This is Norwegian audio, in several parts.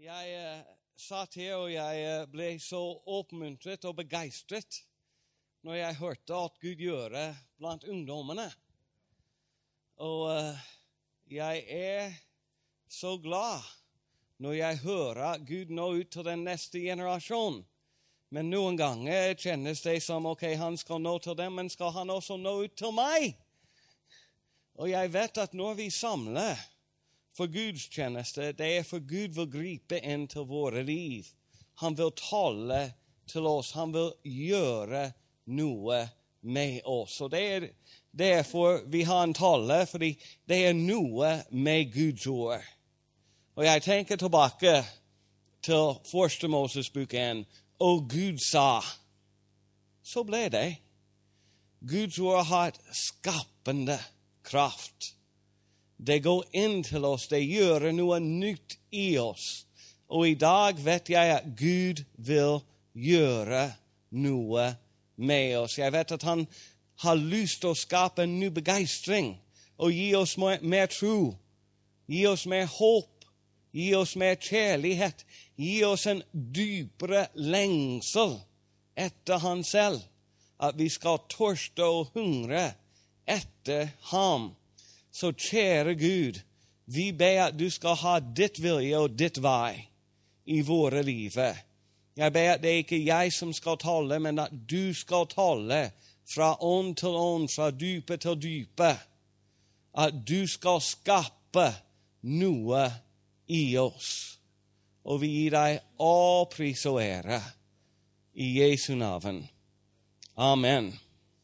Jeg satt her, og jeg ble så oppmuntret og begeistret når jeg hørte at Gud gjør det blant ungdommene. Og jeg er så glad når jeg hører Gud nå ut til den neste generasjon. Men noen ganger kjennes det som, ok, han skal nå til dem, men skal han også nå ut til meg? Og jeg vet at når vi samler for Guds tjeneste, det er for Gud vil gripe inn til våre liv. Han vil tale til oss, han vil gjøre noe med oss. Og det er derfor vi har en tale, fordi det er noe med Guds ord. Og jeg tenker tilbake til første Moses bok 1, og Gud sa, så ble det. Guds ord har et skapende kraft. Det går inn til oss, det gjør noe nytt i oss. Og i dag vet jeg at Gud vil gjøre noe med oss. Jeg vet at han har lyst til å skape en ny begeistring og gi oss mer tro, gi oss mer håp, gi oss mer kjærlighet, gi oss en dypere lengsel etter han selv, at vi skal tørste og hungre etter ham. Så kjære Gud, vi ber at du skal ha ditt vilje og ditt vei i våre liv. Jeg ber at det ikke er jeg som skal tale, men at du skal tale fra ånd til ånd, fra dype til dype. At du skal skape noe i oss. Og vi gir deg all pris og ære i Jesu navn. Amen.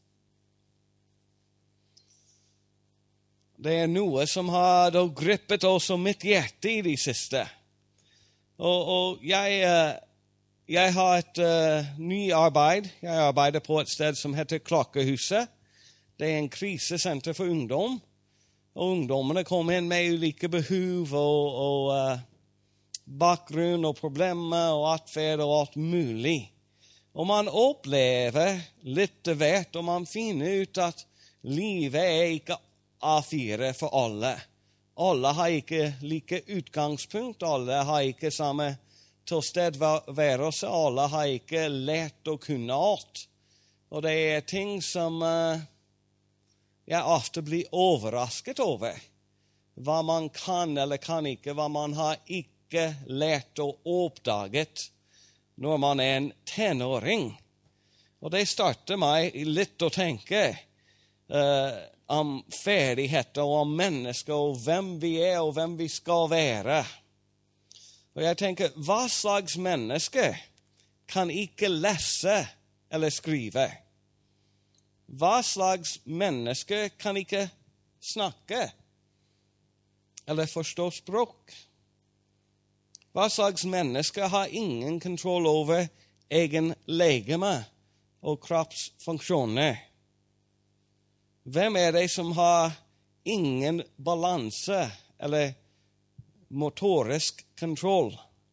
Det er noe som har grippet også mitt hjerte i de siste. Og jeg har et ny arbeid. Jeg arbeider på et sted som heter Klokkehuset. Det er en krisesenter for ungdom. Og ungdommene kommer inn med ulike behov og bakgrunn og problemer og atferd og alt mulig. Og man opplever litt hvert, og man finner ut at livet er ikke A4 for alle. Alle har ikke like utgangspunkt, alle har ikke samme tilstedeværelse, alle har ikke lært å kunne alt. Og det er ting som jeg ofte blir overrasket over. Hva man kan eller kan ikke, hva man har ikke lært og oppdaget når man er en tenåring. Og det starter meg litt å tenke om ferdigheter og om mennesker og hvem vi er og hvem vi skal være. Og jeg tenker, hva slags mennesker kan ikke lese eller skrive? Hva slags mennesker kan ikke snakke eller forstå språk? Hva slags mennesker har ingen kontroll over egen legeme og kroppsfunksjoner? Hvem er det som har ingen balanse eller motorisk kontroll?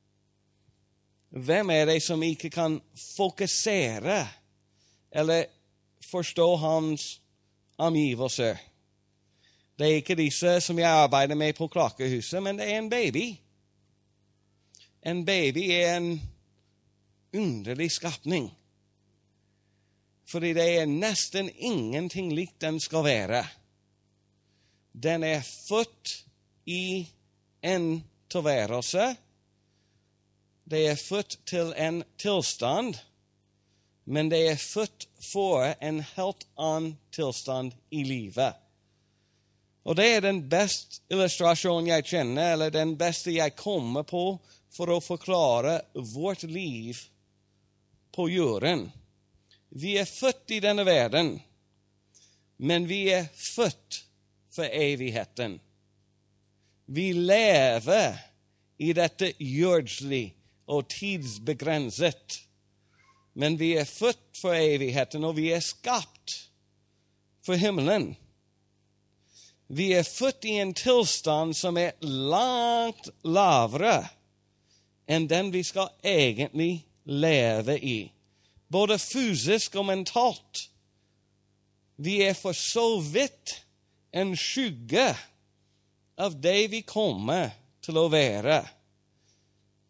Hvem er det som ikke kan fokusere eller forstå hans omgivelser? Det er ikke disse som jeg arbeider med på Klokkehuset, men det er en baby. En baby er en underlig skapning. Fordi det er nesten ingenting likt den skal være. Den er født i en tilværelse. Det er født til en tilstand, men det er født for en helt annen tilstand i livet. Og det er den beste illustrasjonen jeg kjenner, eller den beste jeg kommer på for å forklare vårt liv på jorden. Vi er født i denne verden, men vi er født for evigheten. Vi lever i dette jordslig og tidsbegrenset, men vi er født for evigheten, og vi er skapt for himmelen. Vi er født i en tilstand som er langt lavere enn den vi skal egentlig leve i. Både fysisk og mentalt. Vi er for så vidt en skygge av det vi kommer til å være.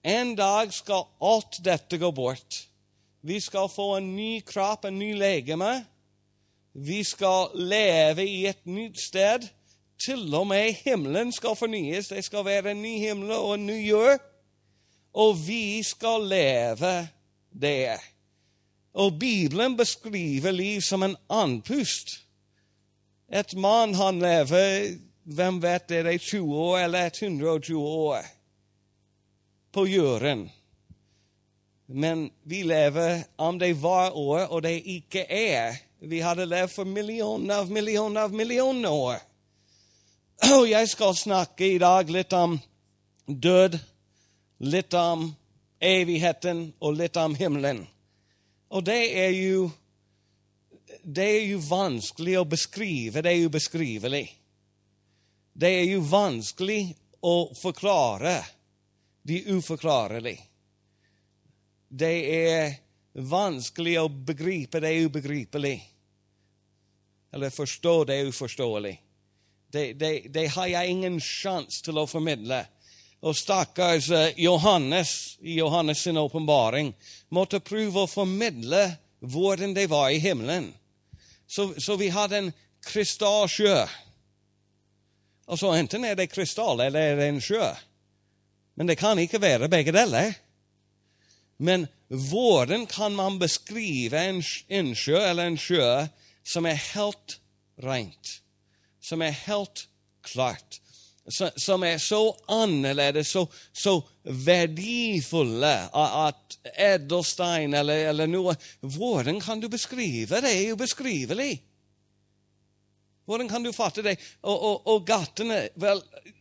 en dag skal alt dette gå bort. Vi skal få en ny kropp, en ny legeme. Vi skal leve i et nytt sted. Til og med himmelen skal fornyes. Det skal være en ny himmel og en ny jord. Og vi skal leve der. Og Bibelen beskriver liv som en andpust. Et mann han lever, hvem vet det, 20 år eller 120 år på jorden. Men vi lever om det hver år, og det ikke Vi hadde levd for millioner år. Og jeg skal snakke i dag litt om død, litt om evigheten og litt om himmelen. Og det er jo vanskelig å beskrive, det er ubeskrivelig. Det er jo vanskelig å forklare de uforklarlige. Det er vanskelig å begripe det ubegripelig. Eller forstå det uforståelig. Det har jeg ingen sjans til å formidle. Og stakkars Johannes, i Johannes sin åpenbaring, måtte prøve å formidle hvordan det var i himmelen. Så vi hadde en krystallsjø. Og så enten er det krystall eller er det en sjø. Men det kan ikke være begge deler. Men hvordan kan man beskrive en sjø eller en sjø som er helt rent, som er helt klart, som er så annerledes, så verdifulle at edelstein eller noe. Hvordan kan du beskrive det? Det er ubeskrivelig. Hvordan kan du fatte det? Og gatene, vel,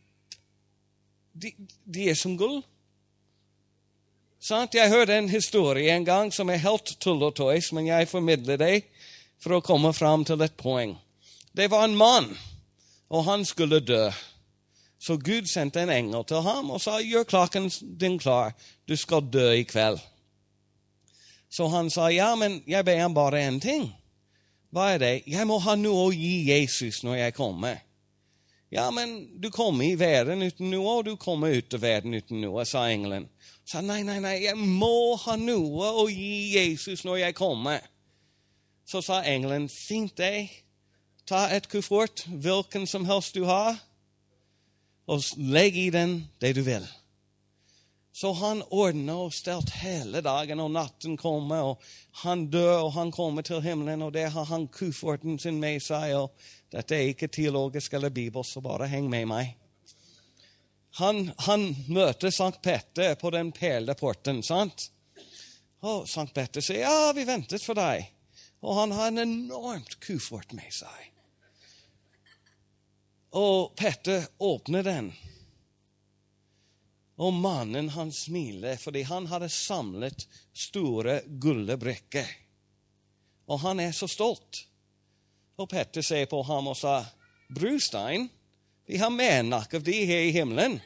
de er som gull. Sant? Jeg hørte en historie en gang som er helt tull og tøys, men jeg formidler det for å komme fram til et poeng. Det var en mann, og han skulle dø. Så Gud sendte en engel til ham og sa, gjør klokken din klar, du skal dø i kveld. Så han sa, ja, men jeg ber ham bare en ting. Hva er det? Jeg må ha noe å gi Jesus når jeg kommer. Ja, men du kommer i verden uten noe, og du kommer ut av verden uten noe, sa engelen. Så nei, jeg må ha noe å gi Jesus når jeg kommer. Så sa engelen, fint det, ta et kuffert, hvilken som helst du har, og legg i den det du vil. Så han ordnet og stelt hele dagen, og natten kommer, og han dør, og han kommer til himmelen, og der har han kufferten sin med seg, og dette er ikke teologisk eller bibelsk, så bare heng med meg. Han møter Sankt Petter på den perleporten, sant? Og Sankt Petter sier, ja, vi ventet for deg. Og han har en enormt kuffert med seg. Og Petter åpner den. Og mannen han smiler, fordi han hadde samlet store gullbrikker. Og han er så stolt. Og Petter ser på ham og sa, Brustein, vi har mer nok av de her i himmelen.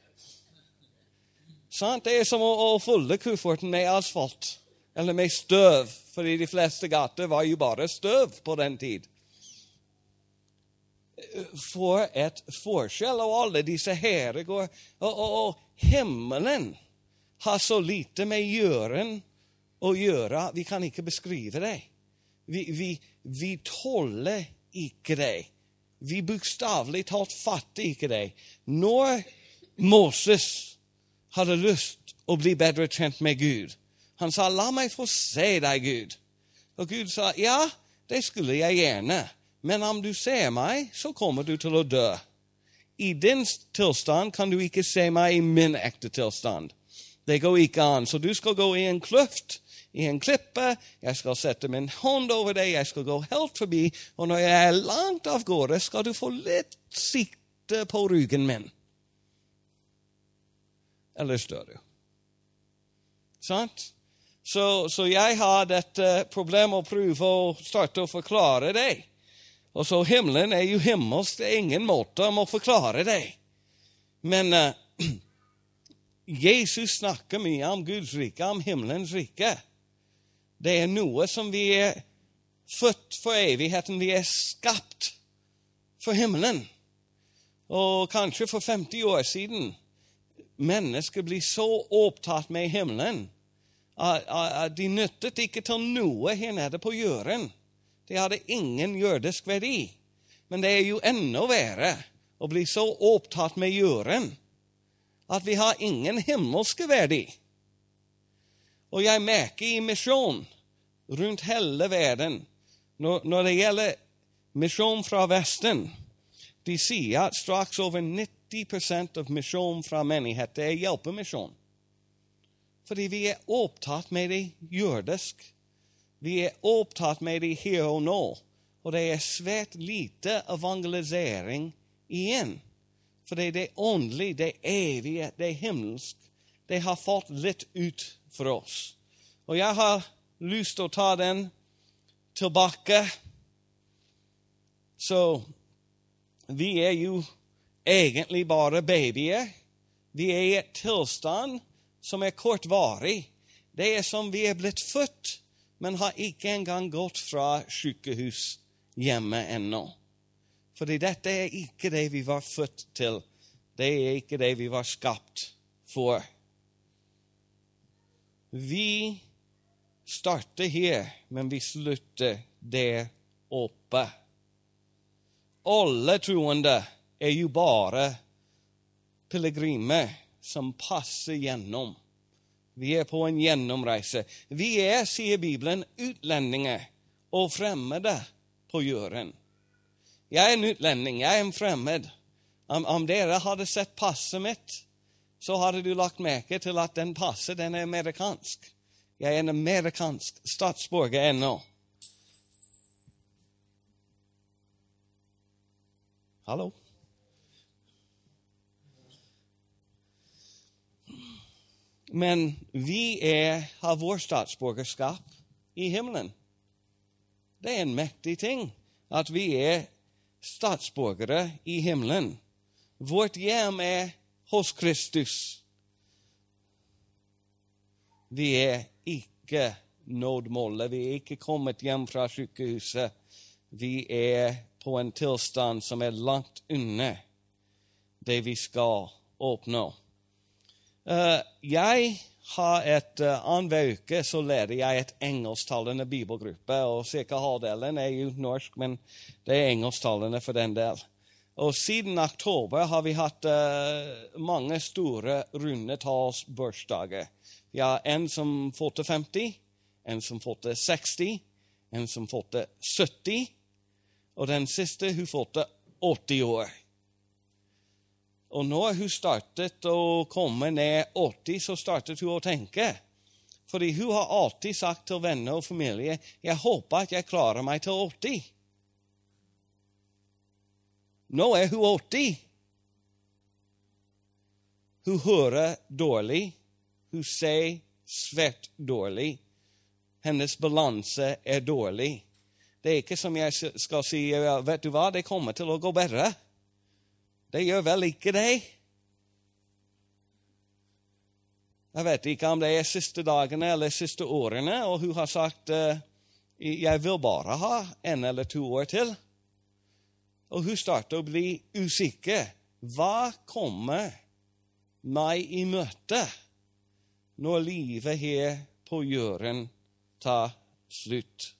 Sant? Det er som å fylle kufferten med asfalt, eller med støv, fordi de fleste gater var jo bare støv på den tid. For et forskjell, og alle disse herrer går, og himmelen har så lite med jorden å gjøre, vi kan ikke beskrive det. Vi tåler ikke det. Vi bokstavelig talt fatter ikke det. Når Moses hadde lyst å bli bedre kjent med Gud, han sa, la meg få se deg, Gud. Og Gud sa, ja, det skulle jeg gjerne. Men om du ser meg, så kommer du til å dø. I din tilstand kan du ikke se meg i min ekte tilstand. Det går ikke an. Så du skal gå i en kløft, i en klippe. Jeg skal sette min hånd over deg. Jeg skal gå helt forbi. Og når jeg er langt av gårde, skal du få litt sikte på ryggen min. Eller stør du. Sant? Så jeg har dette problemet å prøve å starte å forklare det. Og så himmelen er jo himmelsk. Det er ingen måte om å forklare det. Men Jesus snakker mye om Guds rike, om himmelens rike. Det er noe som vi er født for evigheten. Vi er skapt for himmelen. Og kanskje for 50 år siden, mennesker blir så opptatt med himmelen, at de nyttet ikke til noe her nede på jorden. De hadde ingen jordisk verdi. Men det jo enda verre å bli så opptatt med jorden, at vi har ingen himmelske verdi. Og jeg merker i misjon rundt hele verden, når det gjelder misjon fra Vesten, de sier at straks over 90% av misjon fra menigheter hjelpemisjon. Fordi vi opptatt med det jordisk. Vi opptatt med det her og nå. Og det svært lite evangelisering igjen. For det åndelige, det evige, det himmelsk, det har fått litt ut for oss. Og jeg har lyst til å ta den tilbake. Så vi jo egentlig bare babyer. Vi i et tilstand som kortvarig. Det som vi blitt født, men har ikke engang gått fra sykehus hjemme ennå. Fordi dette ikke det vi var født til. Det ikke det vi var skapt for. Vi starter her, men vi slutter der oppe. Alle troende jo bare pilegrimer som passer gjennom. Vi på en gjennomreise. Vi sier Bibelen, utlendinger og fremmede på jorden. Jeg en utlending, jeg en fremmed. Om dere hadde sett passet mitt, så hadde du lagt merke til at den passet, den amerikansk. Jeg en amerikansk statsborger ennå. Hallo? Men vi har vår statsborgerskap i himmelen. Det en mektig ting at vi statsborgere i himmelen. Vårt hjem hos Kristus. Vi ikke nådmålet. Vi ikke kommet hjem fra sykehuset. Vi på en tilstand som langt unna det vi skal oppnå. Jeg har annenhver uke så lærer jeg et engelsktalende bibelgruppe, og cirka halvdelen jo norsk, men det engelsktalende for den del. Og siden oktober har vi hatt mange store rundetallsbursdager. Vi har en som fylte 50, en som fylte 60, en som fylte 70, og den siste hun fylte 80 år. Og når hun startet å komme ned 80, så startet hun å tenke. Fordi hun har alltid sagt til venner og familie, jeg håper at jeg klarer meg til 80. Nå hun 80. Hun hører dårlig. Hun ser svært dårlig. Hennes balanse dårlig. Det ikke som jeg skal si, vet du hva, det kommer til å gå bedre. Det gjør vel ikke det. Jeg vet ikke om det siste dagene eller siste årene, og hun har sagt, jeg vil bare ha 1 eller 2 år til. Og hun starter å bli usikker. Hva kommer meg i møte når livet her på jorden tar slutt?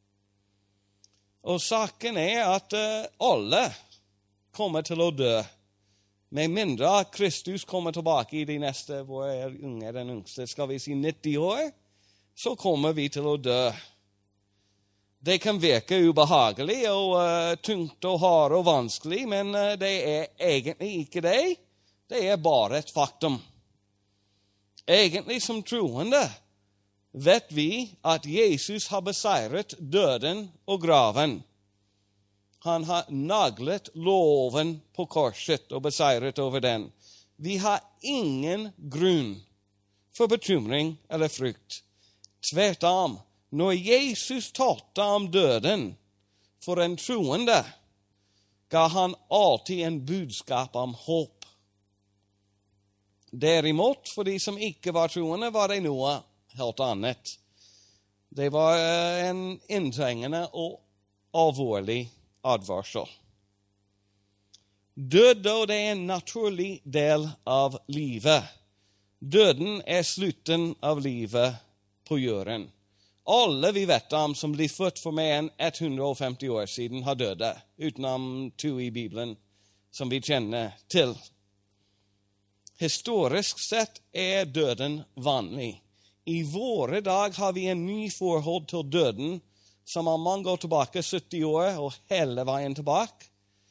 Og saken at alle kommer til å dø. Med mindre Kristus kommer tilbake i de neste, hvor unge den yngste, skal vi si 90 år, så kommer vi til å dø. Det kan virke ubehagelig og tungt og hardt og vanskelig, men det egentlig ikke det. Det bare et faktum. Egentlig som troende vet vi at Jesus har beseiret døden og graven. Han har naglet loven på korset og beseiret over den. Vi har ingen grunn for bekymring eller frykt. Tvert om, når Jesus talte om døden for en troende, ga han alltid en budskap om håp. Derimot, for de som ikke var troende, var det noe helt annet. Det var en inntrengende og alvorlig advarsel. Død da, det er en naturlig del av livet. Døden er slutten av livet på jorden. Alle vi vet om som blir født for mer enn 150 år siden har døde, utenom 2 i Bibelen som vi kjenner til. Historisk sett er døden vanlig. I våre dag har vi en ny forhold til døden, som om man går tilbake 70 år og hele veien tilbake,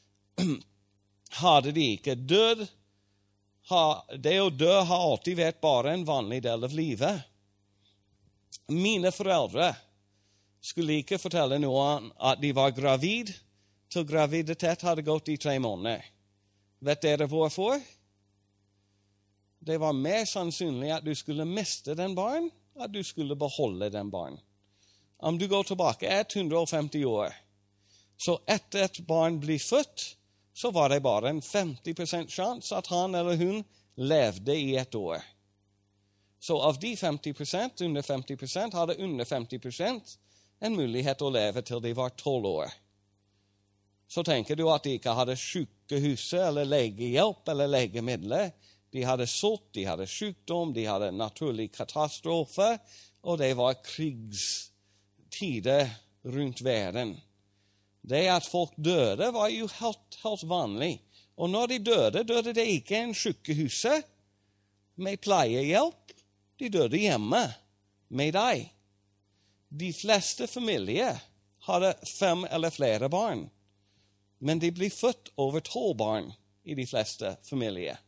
hadde de ikke død. Det å dø har alltid vært bare en vanlig del av livet. Mine foreldre skulle ikke fortelle noen at de var gravid, til graviditet hadde gått i 3 måneder. Vet dere hvorfor? Det var mer sannsynlig at du skulle miste den barn, at du skulle beholde den barn. Om du går tilbake 150 år, så etter et barn blir født, så var det bare en 50% sjanse at han eller hun levde i 1 år. Så av de 50%, under 50%, hadde under 50% en mulighet å leve til de var 12 år. Så tenker du at de ikke hadde sykehuset eller legehjelp eller legemidler. De hadde sult, de hadde sykdom, de hadde naturlig katastrofe, og det var krigstider rundt verden. Det at folk døde var jo helt vanlig. Og når de døde det ikke i sykehuset med pleiehjelp. De døde hjemme med deg. De fleste familier hadde 5 eller flere barn. Men de blir født over 12 barn i de fleste familier.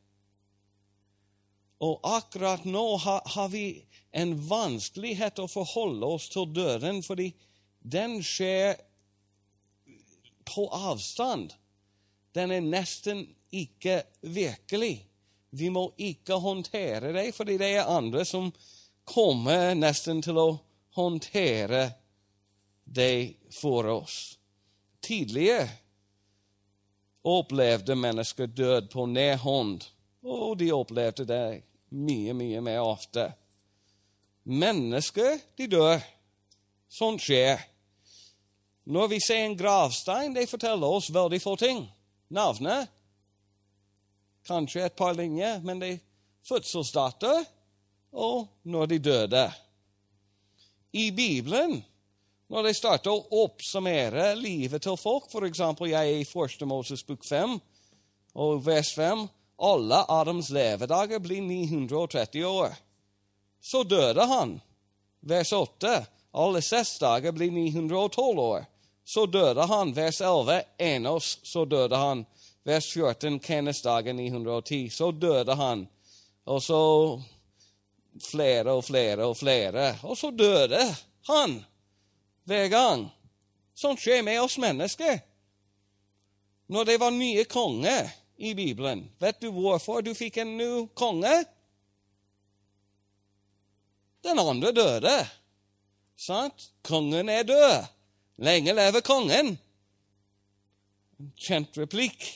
Og akkurat nå har vi en vanskelighet å forholde oss til døden, fordi den skjer på avstand. Den er nesten ikke virkelig. Vi må ikke håndtere det, fordi det er andre som kommer nesten til å håndtere det for oss. Tidligere opplevde mennesker død på nær hånd, og de opplevde det mye mer ofte. Mennesker, de dør. Sånt skjer. Når vi ser en gravstein, det forteller oss veldig få ting. Navnet, kanskje et par linjer, men det er fødselsdato, og når de døde. I Bibelen, når de starter å oppsummere livet til folk, for eksempel jeg i 1. Moses bok 5, og vers 5, alle Adams levedager blir 930 år. Så døde han. Vers 8, alle Sets dager blir 912 år. Så døde han. Vers 11, Enos, så døde han. Vers 14, Kenes dager 910, så døde han. Og så flere og flere og flere. Og så døde han hver gang. Sånt skjer med oss mennesker. Når det var nye konger i Bibelen, vet du hvorfor du fikk en ny konge? Den andre døde. Sant? Kongen er død. Lenge lever kongen. En kjent replikk.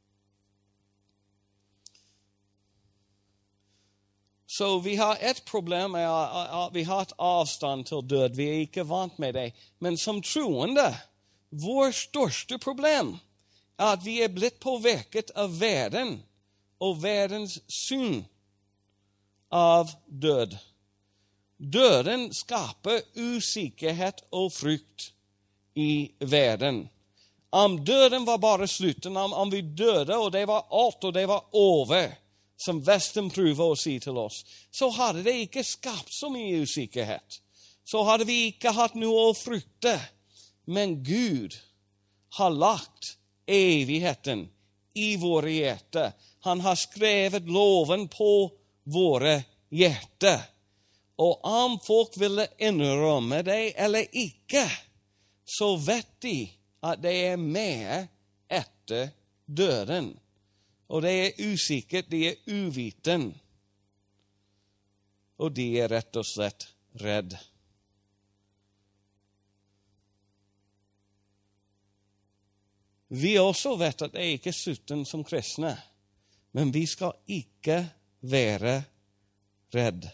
Så vi har et problem med at vi har et avstand til død. Vi er ikke vant med det. Men som troende, vår største problem er at vi er blitt påvirket av verden og verdens syn av død. Døden skaper usikkerhet og frykt i verden. Om døden var bare slutten, om vi døde og det var alt og det var over, som Vesten prøver å si til oss, så hadde det ikke skapt så mye usikkerhet. Så hadde vi ikke hatt noe å frykte. Men Gud har lagt evigheten i våre hjerter. Han har skrevet loven på våre hjerter. Og om folk ville innrømme det eller ikke, så vet de at det er mer etter døden. Og det er usikkert, de er uviten. Og de er rett og slett redd. Vi også vet at det er ikke slutten som kristne, men vi skal ikke være redd.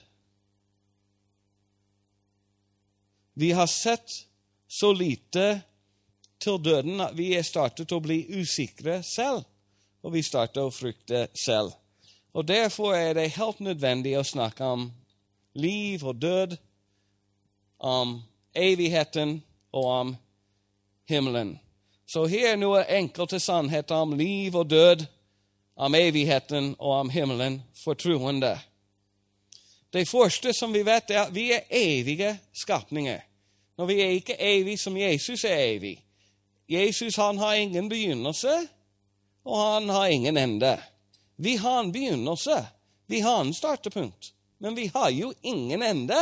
Vi har sett så lite til døden at vi er startet å bli usikre selv. og vi starter å frykte selv. Og derfor er det helt nødvendig å snakke om liv og død, om evigheten og om himmelen. Så her er noen enkelte sannheter om liv og død, om evigheten og om himmelen for troende. Det første som vi vet er at vi er evige skapninger. Når vi er ikke evige som Jesus er evig. Jesus han har ingen begynnelse, og han har ingen ende. Vi har en begynnelse, vi har en startepunkt, men vi har jo ingen ende.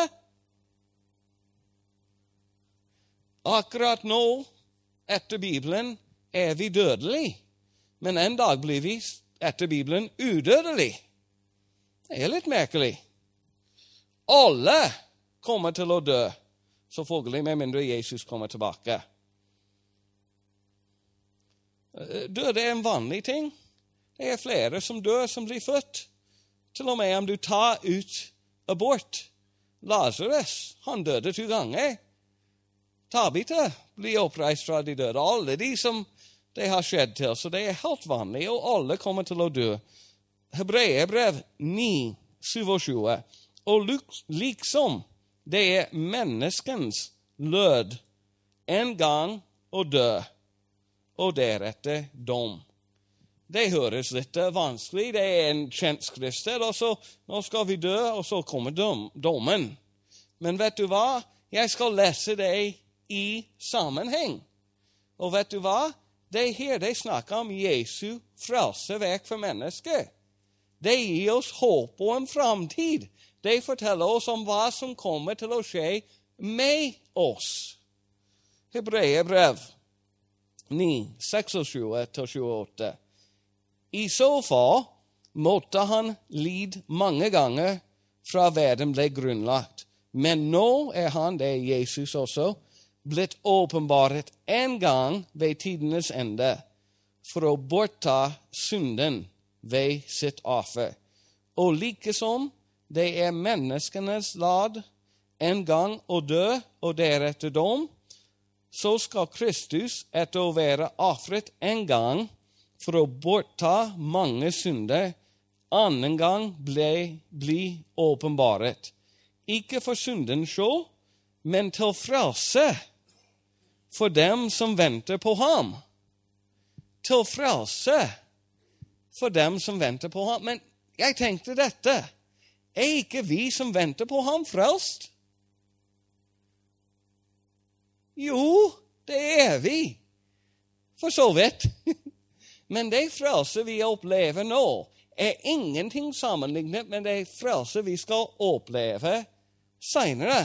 Akkurat nå, etter Bibelen, er vi dødelige, men en dag blir vi etter Bibelen udødelige. Det er litt merkelig. Alle kommer til å dø, selvfølgelig med mindre Jesus kommer tilbake. Død er en vanlig ting. Det er flere som dør som blir født. Til og med om du tar ut abort. Lazarus, han døde 2 ganger. Tabitha blir oppreist fra de døde. Alle de som det har skjedd til. Så det er helt vanlig, og alle kommer til å dø. Hebreerbrev 9, 27. Og liksom det er menneskens lød en gang å dø, og deretter dom. Det høres litt vanskelig. Det er en kjent skriftsted, og så nå skal vi dø, og så kommer dommen. Men vet du hva? Jeg skal lese det i sammenheng. Og vet du hva? Det er her de snakker om Jesu frelseverk for mennesker. Det gir oss håp og en framtid. Det forteller oss om hva som kommer til å skje med oss. Hebreerbrev 9, 26-28. I så fall måtte han lide mange ganger fra verden ble grunnlagt. Men nå er han, det er Jesus også, blitt åpenbaret en gang ved tidenes ende for å bortta synden ved sitt offer. Og likesom det er menneskenes lad en gang å dø og deretter dom, så skal Kristus etter å være offret en gang for å bortta mange synder, annen gang bli åpenbaret. Ikke for syndens skyld, men til frelse for dem som venter på ham. Til frelse for dem som venter på ham. Men jeg tenkte dette. Er ikke vi som venter på ham frelst? Jo, det er vi. For så vidt. Men det frelse vi opplever nå, er ingenting sammenlignet med det frelse vi skal oppleve senere.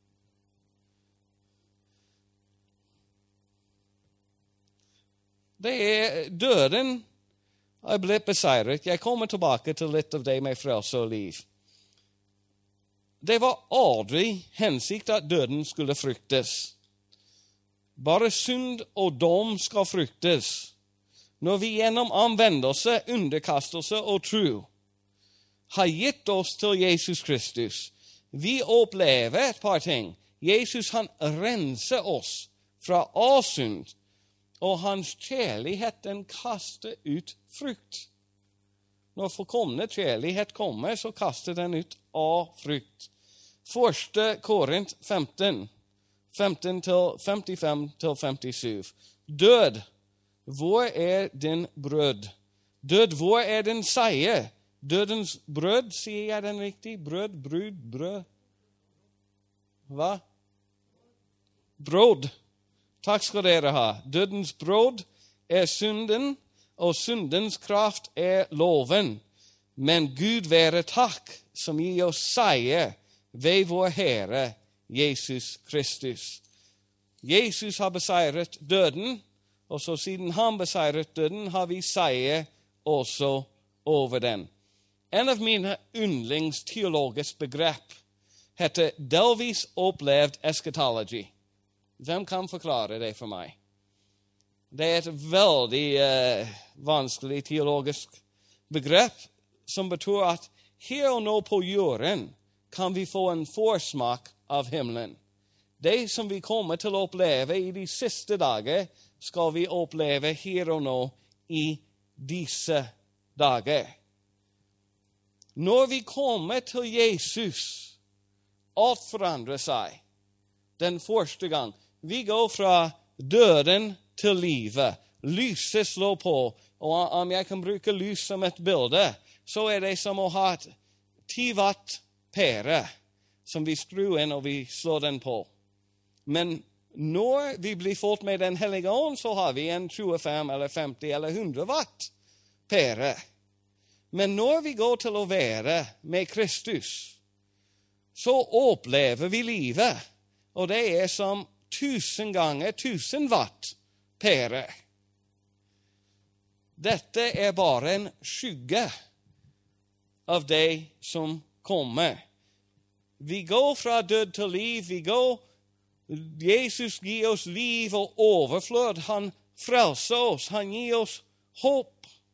Det er døden har blitt beseiret. Jeg kommer tilbake til litt av det med frelse og liv. Det var aldri hensikt at døden skulle fryktes. Bare synd og dom skal fryktes. Når vi gjennom omvendelse, underkastelse og tro har gitt oss til Jesus Kristus, vi opplever et par ting. Jesus han renser oss fra all synd, og hans kjærlighet den kaster ut frukt. Når fullkomne kjærlighet kommer, så kaster den ut all frukt. 1. Korint 15, 15-55-57. Død, hvor er din brød? Død, hvor er din seier? Dødens brød, sier jeg den riktig? Brød. Hva? Brød. Takk skal dere ha. Dødens brød er synden, og syndens kraft er loven. Men Gud være takk, som gir oss seier ved vår Herre Jesus Kristus. Jesus har beseiret døden, og så siden han beseiret døden, har vi seier også over den. En av mine yndlingsteologiske begrep heter delvis opplevd eschatology. Hvem kan forklare det for meg? Det er et veldig vanskelig teologisk begrep som betyr at her og nå på jorden kan vi få en forsmak av himmelen. Det som vi kommer til å oppleve i de siste dager, skal vi oppleve her og nå i disse dager. Når vi kommer til Jesus, alt forandrer seg. Den første gang. Vi går fra døden til livet. Lyset slår på. Og om jeg kan bruke lys som et bilde, så det som å ha et 10 watt pære som vi skrur inn og vi slår den på. Men når vi blir fått med den hellige ånd, så har vi en 25 eller 50 eller 100 watt pære. Men når vi går til å være med Kristus, så opplever vi livet. Og det som 1000 ganger 1000 watt pære. Dette bare en skygge av det som kommer. Vi går fra død til liv. Jesus gir oss liv og overflod. Han frelser oss. Han gir oss håp.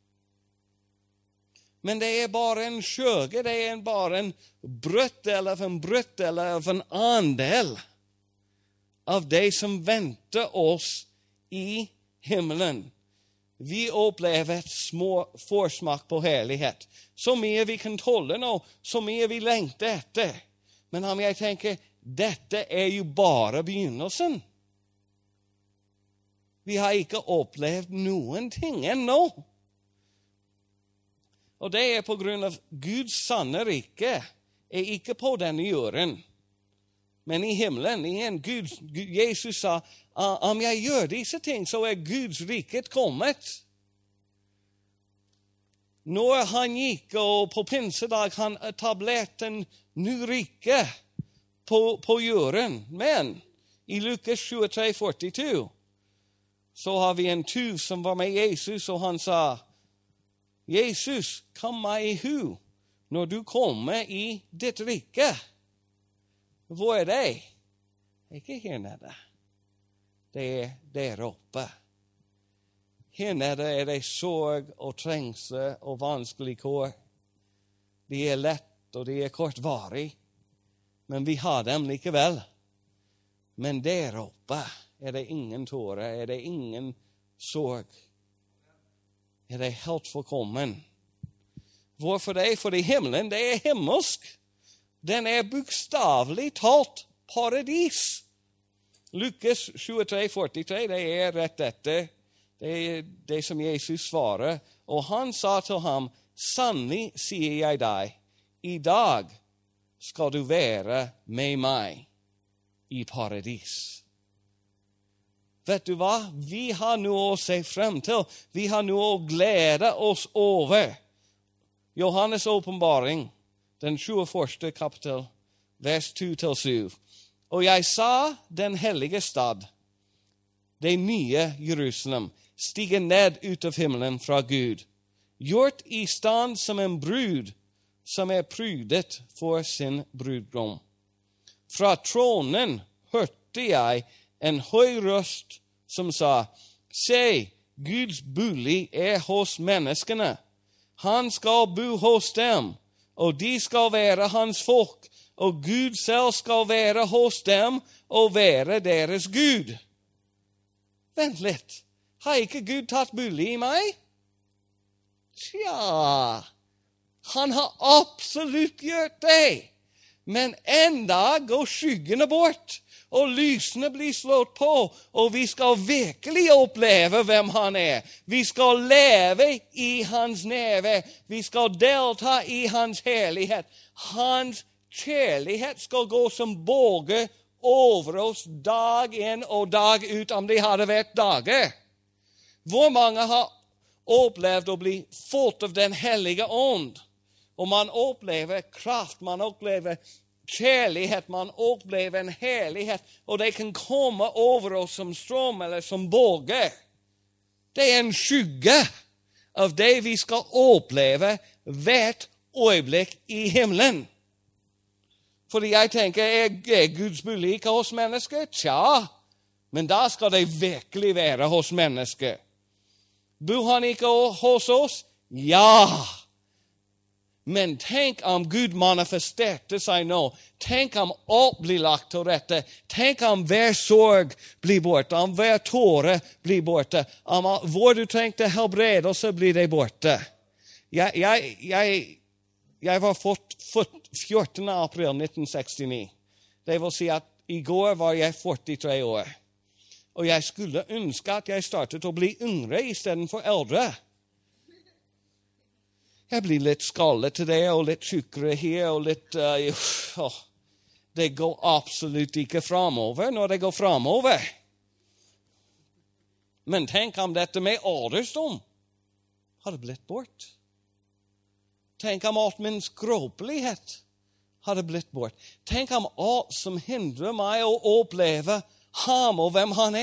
Men det bare en skygge. Det bare en brøttdel av en andel av det som venter oss i himmelen. Vi opplever et små forsmak på herlighet. Så mye vi kan tåle nå, så mye vi lengter etter. Men om jeg tenker, dette jo bare begynnelsen. Vi har ikke opplevd noen ting ennå. Og det på grunn av Guds sanne rike ikke på denne jorden, men i himmelen. Jesus sa, om jeg gjør disse ting, så Guds riket kommet. Når han gikk, og på pinsedag, han etablerte en ny rike på jorden. Men i Lukas 23:42, så har vi en tyv som var med Jesus, og han sa, Jesus, kom meg i hu når du kommer i ditt rike. Hvor det? Ikke her nede. Det der oppe. Her nede det sorg og trengsel og vanskelig kår. De lett og de kortvarig. Men vi har dem likevel. Men der oppe det ingen tårer, det ingen sorg. Det helt forkommen. Hvorfor det? Fordi himmelen, det himmelsk. Den bokstavelig talt paradis. Lukas 23:43, det rett etter. Det som Jesus svarer. Og han sa til ham, sannelig sier jeg deg, i dag skal du være med meg i paradis. Vet du hva? Vi har noe å se frem til. Vi har noe å glede oss over. Johannes åpenbaring, den 21. kapittel, vers 2-7. Og jeg sa den hellige stad, det nye Jerusalem, stiger ned ut av himmelen fra Gud, gjort i stand som en brud som prydet for sin brudgom. Fra tronen hørte jeg en høy røst som sa, se, Guds bolig hos menneskene. Han skal bo hos dem, og de skal være hans folk, og Gud selv skal være hos dem og være deres Gud. Vent litt, har ikke Gud tatt bolig i meg? Tja, han har absolutt gjort det. Men en dag går skyggene bort, og lysene blir slått på, og vi skal virkelig oppleve hvem han Vi skal leve i hans nærvær. Vi skal delta i hans herlighet. Hans kjærlighet skal gå som båge over oss dag inn og dag ut, om det hadde vært dager. Hvor mange har opplevd å bli fått av den hellige ånd? Og man opplever kraft, man opplever kjærlighet, man opplever en herlighet, og det kan komme over oss som strøm eller som båge. Det en skygge av det vi skal oppleve hvert øyeblikk i himmelen. Fordi jeg tenker, Guds bolig ikke hos mennesker? Tja, men da skal det virkelig være hos mennesker. Bor han ikke hos oss? Ja. Men tenk om Gud manifesterte seg nå. Tenk om alt blir lagt til rette. Tenk om hver sorg blir borte, om hver tåre blir borte, om hvor du trengte helbredelse blir det borte. Jeg var født 14. april 1969. Det vil si at i går var jeg 43 år. Og jeg skulle ønske at jeg startet å bli yngre i stedet for eldre. Jeg blir litt skallet til det, og litt tjukkere her, og litt... det går absolutt ikke fremover når det går fremover. Men tenk om dette med aldersdom hadde blitt bort. Tenk om alt min skråpelighet hadde blitt bort. Tenk om alt som hindrer meg å oppleve ham og hvem han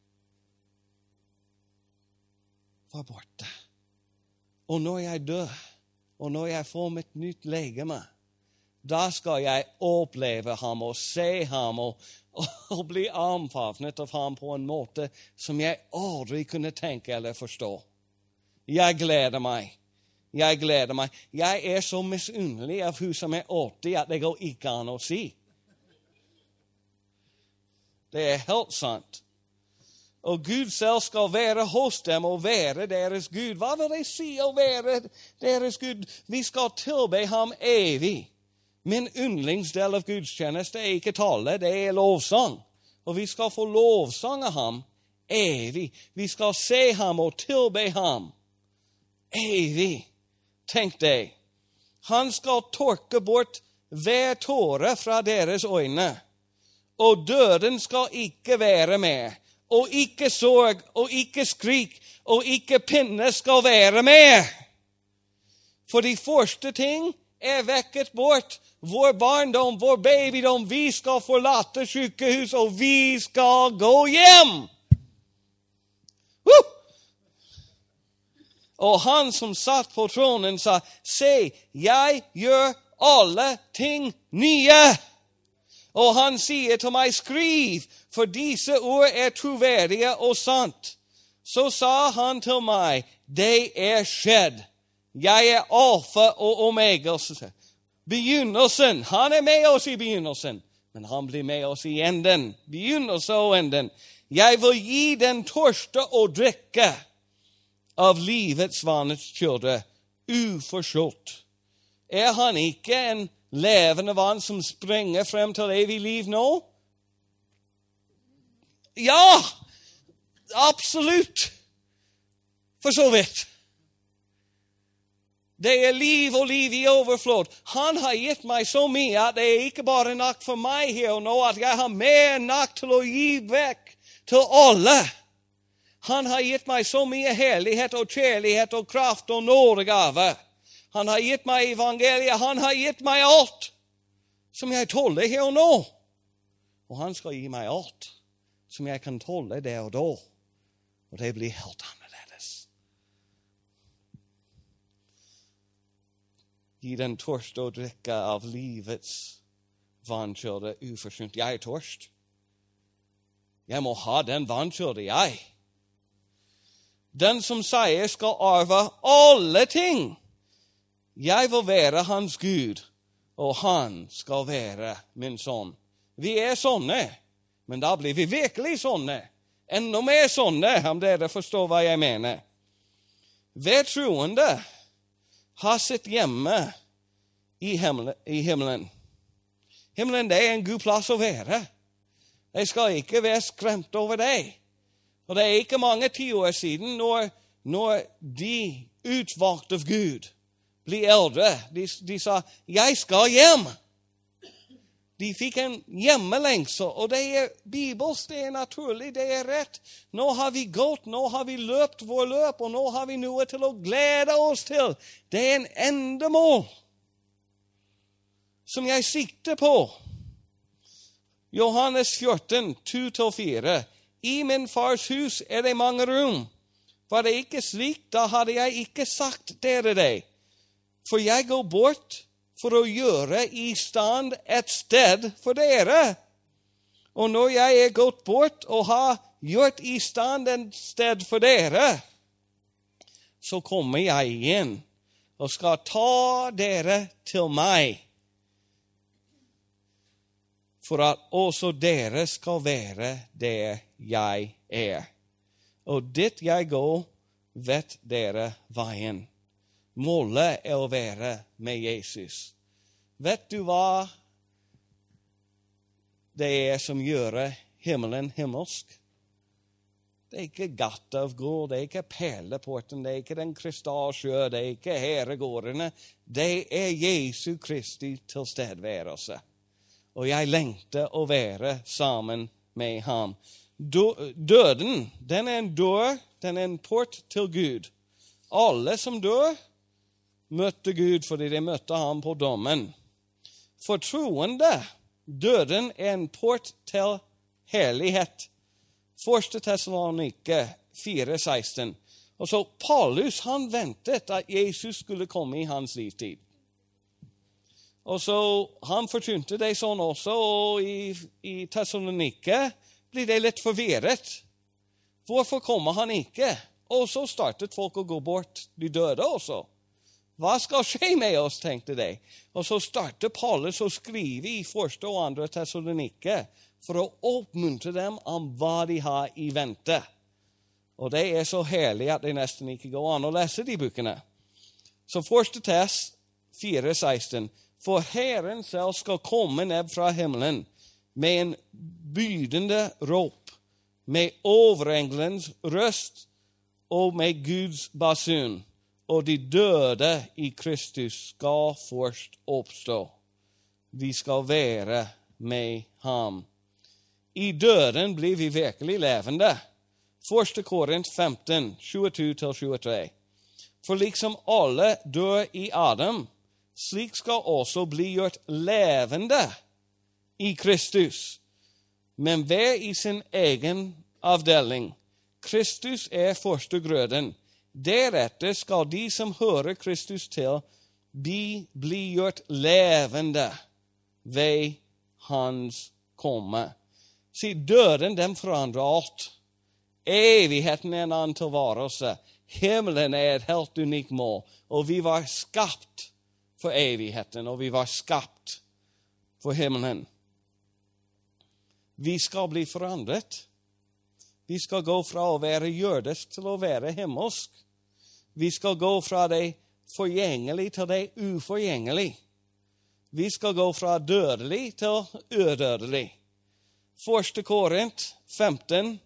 var borte. Og når jeg dør, og når jeg får mitt nytt legeme, da skal jeg oppleve ham og se ham og bli omfavnet av ham på en måte som jeg aldri kunne tenke eller forstå. Jeg gleder meg. Jeg så misunnelig av hun som 80 at det går ikke an å si. Det helt sant. Og Gud selv skal være hos dem og være deres Gud. Hva vil det si å være deres Gud? Vi skal tilbe ham evig. Min yndlingsdel av gudstjeneste ikke tale, det lovsang. Og vi skal få lovsange ham evig. Vi skal se ham og tilbe ham evig. Tenk deg. Han skal tørke bort hver tåre fra deres øyne. Og døden skal ikke være med. Og ikke sorg, og ikke skrik, og ikke pinne skal være med. For de første ting vekket bort. Vår barndom, vår babydom, vi skal forlate sykehus, og vi skal gå hjem. Og han som satt på tronen sa, se, jeg gjør alle ting nye. Og han sier til meg, skriv, for disse ord troverdige og sant. Så sa han til meg, det skjedd. Jeg alfa og omega. Begynnelsen. Han med oss i begynnelsen, men han blir med oss i enden. Begynnelse og enden. Jeg vil gi den tørste å drikke av livets vannskilde, uforskyldt. Han ikke en levende vann som springer frem til evig liv nå? Ja, absolutt. For så vidt. Det liv og liv i overflod. Han har gitt meg så mye at det ikke bare nok for meg her og nå, at jeg har mer nok til å gi vekk til alle. Han har gitt meg så mye herlighet og kjærlighet og kraft og nådegave. Han har gitt meg evangeliet. Han har gitt meg alt som jeg tåler her og nå. Og han skal gi meg alt som jeg kan tåle der og da. Og det blir helt annerledes. Gi den tørste å drikke av livets vannkilde uforskyldt. Jeg tørst. Jeg må ha den vannkilde, jeg. Den som sier skal arve alle ting. Jeg vil være hans Gud, og han skal være min sønn. Vi sånne, men da blir vi virkelig sånne. Enda mer sånne, om dere forstår hva jeg mener. Hver troende har sitt hjemme i himmelen. Himmelen, det en god plass å være. Jeg skal ikke være skremt over det. Og det ikke mange 10 år siden når de utvalgte av Gud bli eldre. De sa, jeg skal hjem. De fikk en hjemmelengsel, og det bibelsk, det naturlig, det rett. Nå har vi gått, nå har vi løpt vår løp, og nå har vi noe til å glede oss til. Det en endemål som jeg sikter på. Johannes 14, 2-4. I min fars hus det mange rom. Var det ikke slik, da hadde jeg ikke sagt dere det. For jeg går bort for å gjøre i stand et sted for dere. Og når jeg gått bort og har gjort i stand et sted for dere, så kommer jeg igjen og skal ta dere til meg, for at også dere skal være der jeg er. Og dit jeg går, vet dere veien. Målet er å være med Jesus. Vet du hva det er som gjør himmelen himmelsk? Det er ikke gatt av gull, det er ikke perleporten, det er ikke den krystallsjø, det er ikke herregårdene. Det er Jesu Kristi tilstedeværelse. Og jeg lengter å være sammen med ham. Døden, den er en dør, den er en port til Gud. Alle som dør, møtte Gud fordi de møtte ham på dommen. For troende, døden er en port til herlighet. 1. Tessalonike 4:16. Og så Paulus, han ventet at Jesus skulle komme i hans livstid. Og så han forkynte det sånn også, og i Tessalonike blir det litt forvirret. Hvorfor kommer han ikke? Og så startet folk å gå bort, de døde også. Hva skal skje med oss, tenkte de. Og så startet Paulus å skrive i 1. og 2. Tessalonike for å oppmuntre dem om hva de har i vente. Og det er så herlig at det nesten ikke går an å lese de bøkene. Så 1. Tess 4:16. For Herren selv skal komme ned fra himmelen med en bydende rop, med overengelens røst og med Guds basun. Og de døde i Kristus skal først oppstå. Vi skal være med ham. I døden blir vi virkelig levende. 1. Korint 15, 22-23. For liksom alle dør i Adam, slik skal også bli gjort levende i Kristus. Men hver i sin egen avdeling. Kristus er førstegrøden. Deretter skal de som hører Kristus til, bli gjort levende ved hans komme. Se, døden, den forandrer alt. Evigheten er en annen tilværelse. Himmelen er et helt unikt mål. Og vi var skapt for evigheten, og vi var skapt for himmelen. Vi skal bli forandret. Vi skal gå fra å være jødisk til å være himmelsk. Vi skal gå fra det forgjengelige til det uforgjengelige. Vi skal gå fra dødelig til udødelig. 1. Korint 15,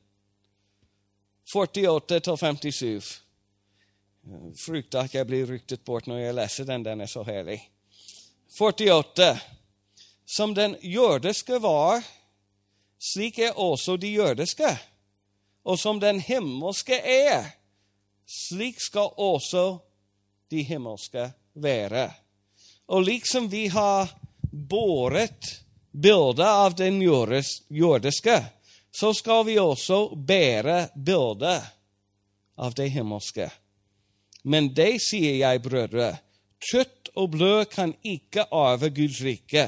48-57. Frykter at jeg blir ryktet bort når jeg leser den. Den er så herlig. 48. Som den jødiske var, slik er også de jødiske. Og som den himmelske er, slik skal også de himmelske være. Og liksom vi har båret bildet av den jordiske, så skal vi også bære bildet av det himmelske. Men det sier jeg, brødre, kjøtt og blod kan ikke arve Guds rike.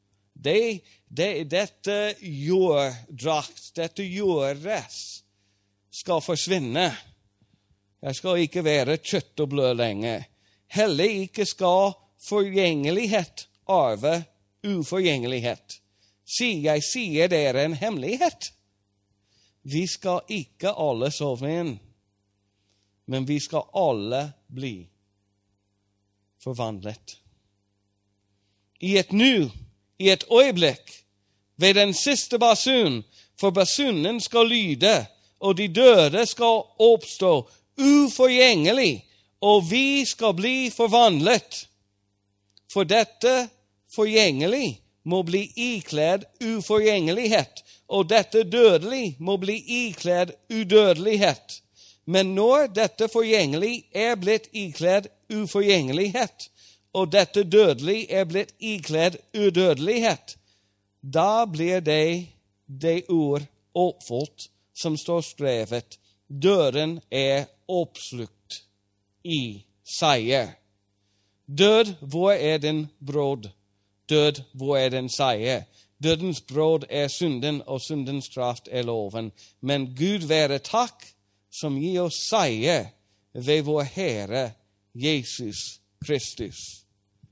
Dette jorddrakt, dette jordress skal forsvinne. Jeg skal ikke være kjøtt og blod lenger. Heller ikke skal forgjengelighet arve uforgjengelighet. Jeg sier dere en hemmelighet. Vi skal ikke alle sove inn, men vi skal alle bli forvandlet. I et nu, i et øyeblikk, ved den siste basun, for basunen skal lyde, og de døde skal oppstå uforgjengelig, og vi skal bli forvandlet. For dette forgjengelig må bli ikledd uforgjengelighet, og dette dødelig må bli ikledd udødelighet. Men når dette forgjengelig er blitt ikledd uforgjengelighet, og dette dødelig er blitt ikledd udødelighet, da blir det ord oppfylt som står skrevet: døden er oppslukt i seier. Død, hvor er din bråd? Død, hvor er din seier? Dødens bråd er synden, og syndens kraft er loven. Men Gud være takk, som gir oss seier ved vår Herre Jesus Kristus.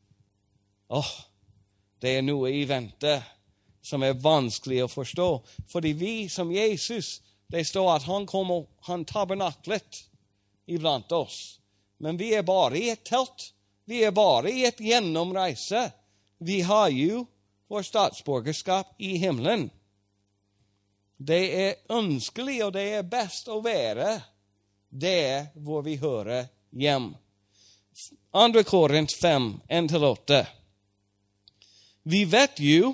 Det noe i vente som vanskelig å forstå. Fordi vi som Jesus, det står at han kom og han tabernaklet iblant oss. Men vi bare i et telt. Vi bare i et gjennomreise. Vi har jo vår statsborgerskap i himmelen. Det ønskelig, og det best å være der hvor vi hører hjem. 2. Korint 5, 1-8. Vi vet jo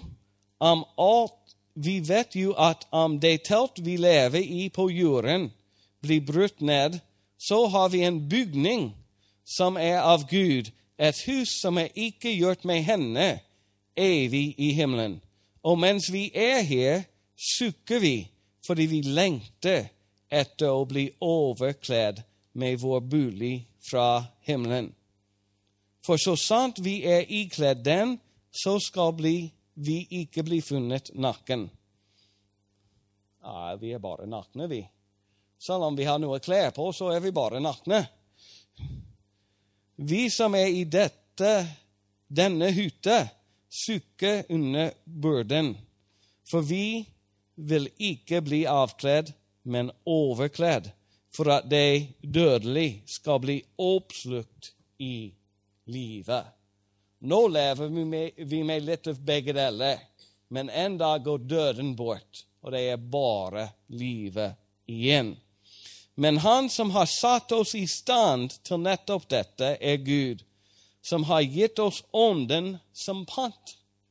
at om det telt vi lever i på jorden blir brutt ned, så har vi en bygning som av Gud, et hus som ikke gjort med henne, evig i himmelen. Og mens vi her, sukker vi, fordi vi lengter etter å bli overkledd med vår bolig fra himmelen. For så sant vi ikledd den, så skal vi ikke bli funnet naken. Vi bare nakne, vi. Selv om vi har noe klær på, så vi bare nakne. Vi som i denne hytte, sukker under byrden, for vi vil ikke bli avkledd, men overkledd, for at det dødelige skal bli oppslukt i livet. Nå lever vi med litt av begge deler, men en dag går døden bort, og det bare livet igjen. Men han som har satt oss i stand til nettopp dette Gud, som har gitt oss ånden som pant.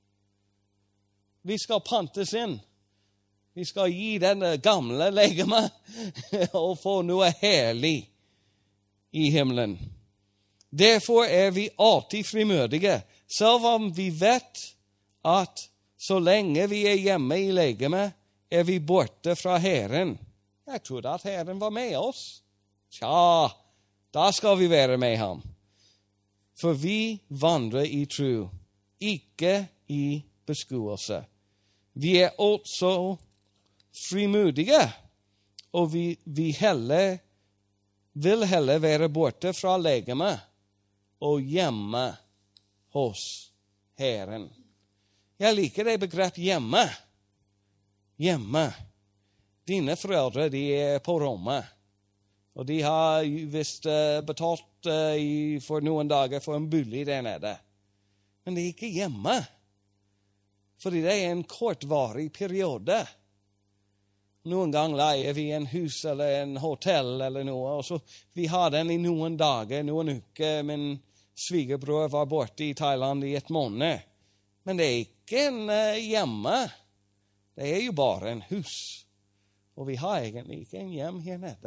Vi skal pantes inn. Vi skal gi denne gamle legeme og få noe herlig i himmelen. Derfor vi alltid frimodige, selv om vi vet at så lenge vi hjemme i legeme, vi borte fra Herren. Jeg trodde at Herren var med oss. Tja, da skal vi være med ham. For vi vandrer i tro, ikke i beskuelse. Vi også frimodige, og vi vil heller være borte fra legeme og hjemme hos Herren. Jeg liker det begrep hjemme. Hjemme. Dine foreldre, de på rommet, og de har visst betalt for noen dager for en bolig der nede. Men de ikke hjemme, fordi det en kortvarig periode. Noen gang leier vi en hus eller en hotell eller noe, og så vi har den i noen dager, noen uker. Min svigerbror var borte i Thailand i et måned. Men det ikke en hjemme. Det jo bare en hus. Og vi har egentlig ikke en hjem her nede.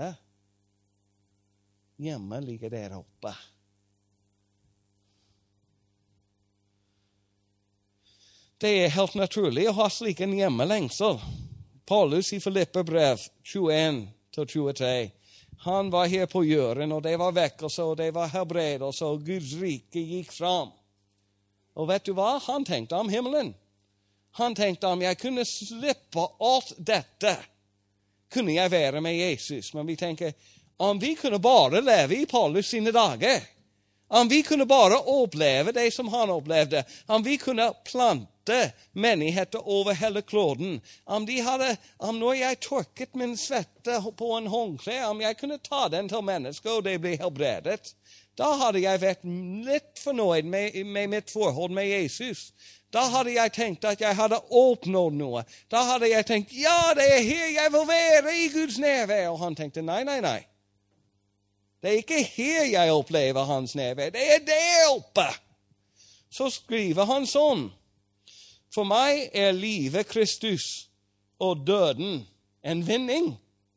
Hjemme ligger der oppe. Det helt naturlig å ha slik en hjemmelengsel. Paulus i Filippebrev 21-23. Han var her på jorden, og det var vekkelse, og det var helbredelse, og Guds rike gikk fram. Og vet du hva? Han tenkte om himmelen. Han tenkte om jeg kunne slippe alt dette, kunne jeg være med Jesus. Men vi tenker, om vi kunne bare leve i Paulus sine dager, om vi kunne bare oppleve det som han opplevde, om vi kunne plante menigheter over hele kloden, om når jeg tørket min svette på en håndkle, om jeg kunne ta den til mennesker, og det ble helbredet, da hadde jeg vært litt fornøyd med mitt forhold med Jesus. Da hadde jeg tenkt at jeg hadde oppnådd noe. Da hadde jeg tenkt, ja, det her jeg vil være i Guds nærvær. Og han tenkte, nei. Det ikke her jeg opplever hans nærvær. Det der oppe. Så skriver han sånn. For meg livet Kristus, og døden en vinning.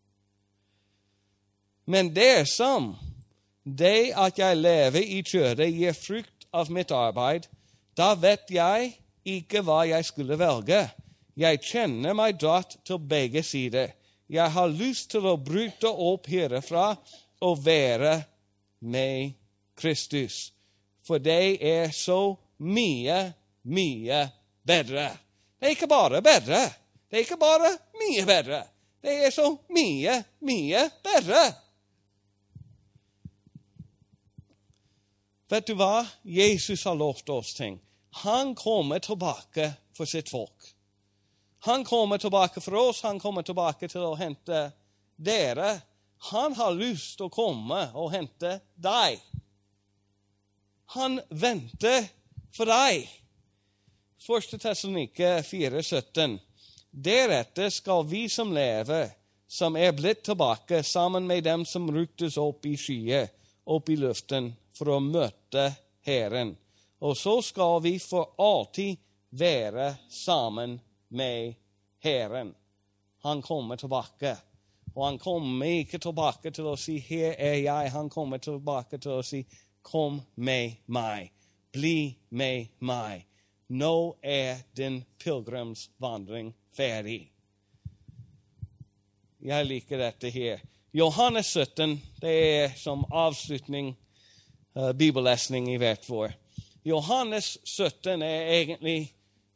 Men dersom det at jeg lever i kjødet gir frukt av mitt arbeid, da vet jeg ikke hva jeg skulle velge. Jeg kjenner meg dratt til begge sider. Jeg har lyst til å bryte opp herfra og være med Kristus. For det så mye, mye bedre. Det ikke bare bedre. Det ikke bare mye bedre. Det så mye, mye bedre. Vet du hva? Jesus har lovt oss ting. Han kommer tilbake for sitt folk. Han kommer tilbake for oss. Han kommer tilbake til å hente dere. Han har lyst til å komme og hente deg. Han venter for deg. 1. Tessalonike 4:17. Deretter skal vi som lever, som blitt tilbake, sammen med dem som ryktes opp i skyer, opp i luften, for å møte Herren. Og så skal vi for alltid være sammen med Herren. Han kommer tilbake. Og han kommer ikke tilbake til å si, her jeg. Han kommer tilbake til å si, kom med meg. Bli med meg. Nå din pilgrimsvandring ferdig. Jeg liker dette her. Johannes 17, det som avslutning, bibellesning I hvert vår. Johannes 17 egentlig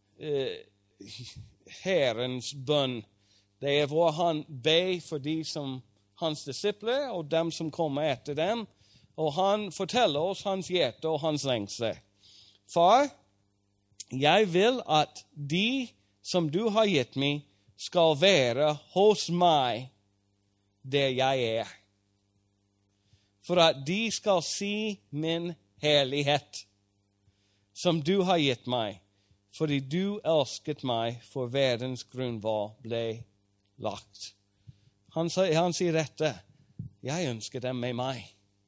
Herrens bønn. Det hvor han ber for de som hans disipler og dem som kommer etter dem. Og han forteller oss hans hjerte og hans lengsel. Far, jeg vil at de som du har gitt meg, skal være hos meg der jeg For at de skal se min herlighet, som du har gitt meg, fordi du elsket meg for verdens grunnvoll ble lagt. Han sier dette, jeg ønsker dem med meg.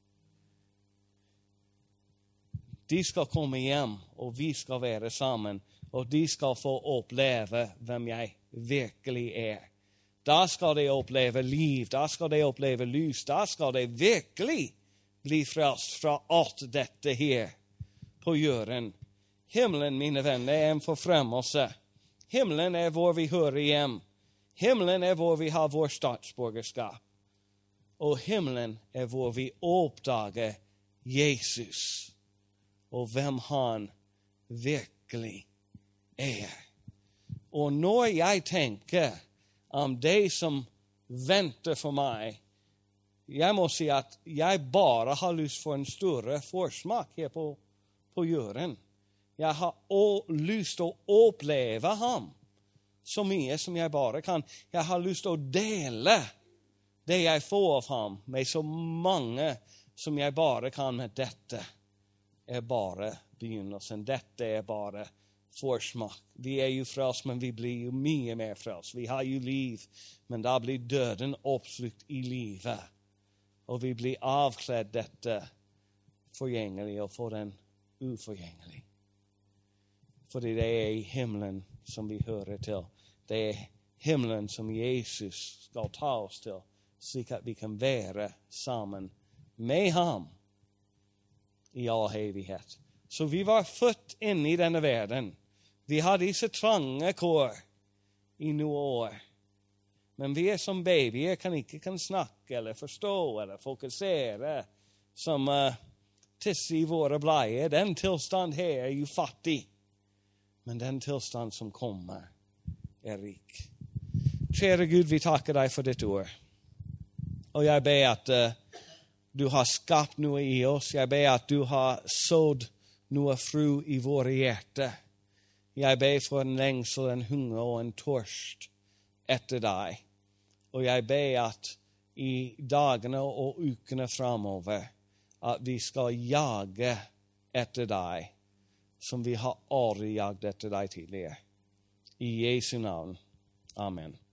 De skal komme hjem, og vi skal være sammen, og de skal få oppleve hvem jeg virkelig Da skal de oppleve liv, da skal de oppleve lys, da skal de virkelig bli frelst fra alt dette her på jorden. Himmelen, mine venner, en forfremmelse. Himmelen hvor vi hører hjem. Himmelen hvor vi har vår statsborgerskap. Og himmelen hvor vi oppdager Jesus og hvem han virkelig Og når jeg tenker om det som venter for meg, jeg må si at jeg bare har lyst for en større forsmak her på jorden. Jeg har lyst til å oppleve ham så mye som jeg bare kan. Jeg har lyst til å dele det jeg får av ham med så mange som jeg bare kan. Med dette bare begynnelsen. Dette bare forsmak. Vi jo frelst, men vi blir jo mye mer frelst. Vi har jo liv, men da blir døden oppslukt I livet. Og vi blir avkledd dette forgjengelig og for den uforgjengelig. Fordi det I himmelen som vi hører til. Det himmelen som Jesus skal ta oss til, slik at vi kan være sammen med ham I all evighet. Så vi var født inn I denne verden. Vi har disse trange kår I noen år. Men vi som babyer ikke snakke eller forstå eller fokusere som tisse I våre bleier. Den tilstand her jo fattig. Men den tilstand som kommer rik. Kjære Gud, vi takker deg for ditt ord. Og jeg ber at du har skapt noe I oss. Jeg ber at du har sådd noe fru I våre hjerter. Jeg ber for en lengsel, en hunger og en tørst etter deg. Og jeg ber at I dagene og ukene fremover, at vi skal jage etter deg, som vi har aldri jaget etter deg tidligere. I Jesu navn. Amen.